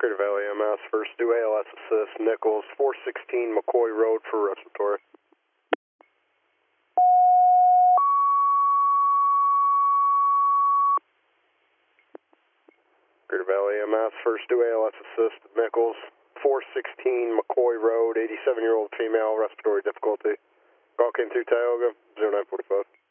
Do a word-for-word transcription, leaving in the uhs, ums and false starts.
Crater Valley E M S, first due A L S assist, Nichols, four sixteen McCoy Road for respiratory. Crater Valley E M S, first due A L S assist, Nichols, four sixteen McCoy Road, eighty-seven year old female, respiratory difficulty. Call came through Tioga, zero nine four five.